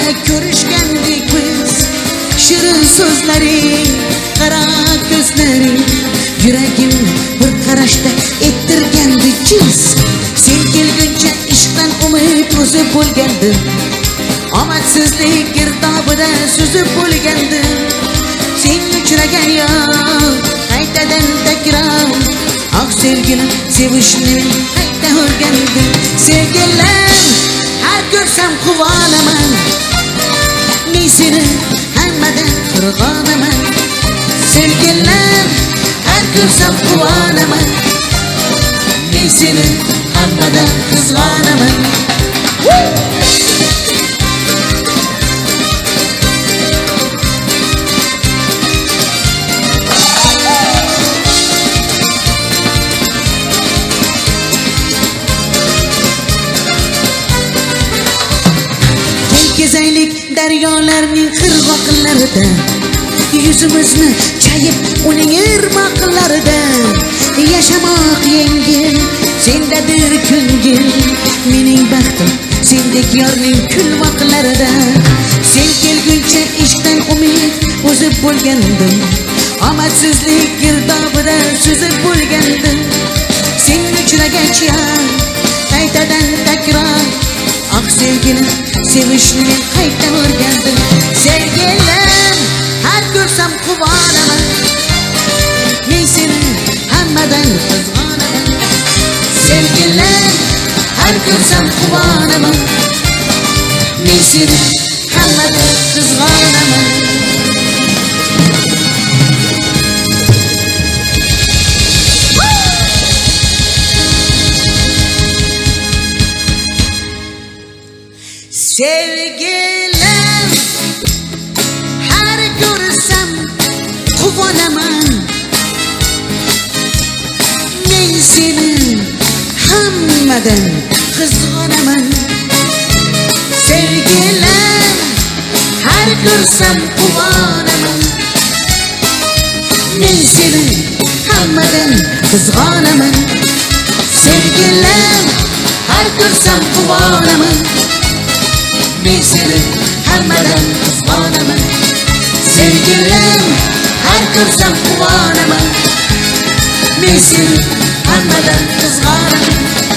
ko'rishgandik biz. Shirin so'zlaring, qara ko'zlaring, yuragim bir qarashda ettirgandi jiz. Sen kelguncha ishqdan umid o'zib bo'lgandim, omadsizlik girdobida suzib bo'lgandim. Sen uchragan yo'q qaytadan takror, oq sevgilim sevishni qayta o'rgandim. Sevgilim har ko'rsam quvonaman, men seni hammadan qirg'onaman. Sevgilim har ko'rsam quvonaman, men seni hammadan qizg'onaman. Gezaylik daryolarning qirg'oqlarida, yuzimizni chayib uning irmoqlarida. Yashamoq yengil, sendadir ko'ngil, mening baxtim sendek yorning kulmoqlarida. Sen kelguncha ishdan umid o'zib bo'lgandim, omadsizlik girdobida suzib bo'lgandim. Sen uchragach qaytadan takror, oq sevgilim sevishni men qayta o'rgandim. Sevgilim har ko'rsam quvonaman, men seni hammadan qizg'onaman. Sevgilim har ko'rsam quvonaman, men seni hammadan qizg'onaman. Sevgilim har ko'rsam quvonaman, men seni hammadan qizg'onaman. Sevgilim har ko'rsam quvonaman, men seni hammadan qizg'onaman. Sevgilim har ko'rsam quvonaman, men seni hammadan qizg'onaman. Sevgilim har ko'rsam quvonaman, men seni hammadan qizg'onaman.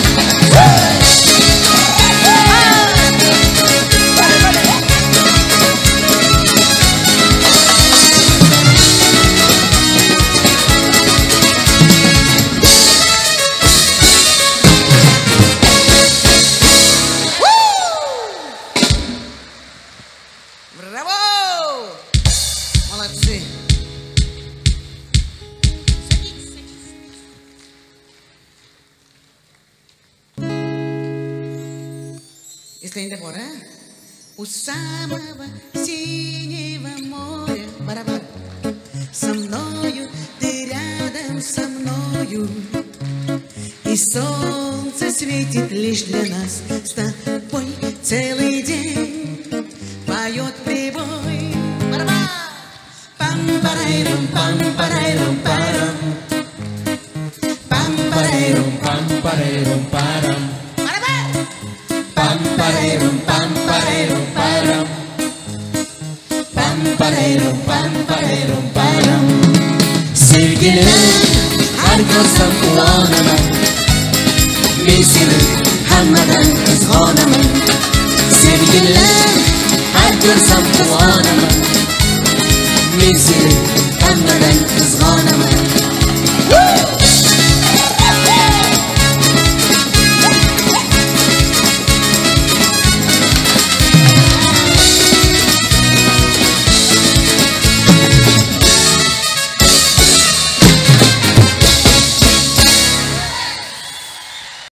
Если не пора, у самого синего моря барабан. Со мною, ты рядом со мною, и солнце светит лишь для нас. С тобой целый день поет прибой. Барабан! Пам-парайрум, пам-парайрум, парам. Пам-парайрум, пам-парайрум, парам. Pam-parayrum, pam-parayrum, param. Pam-parayrum, pam-parayrum, param. Sevgilim har ko'rsam quvonaman, men seni hammadan qizg'onaman. Sevgilim har ko'rsam quvonaman, men seni hammadan qizg'onaman.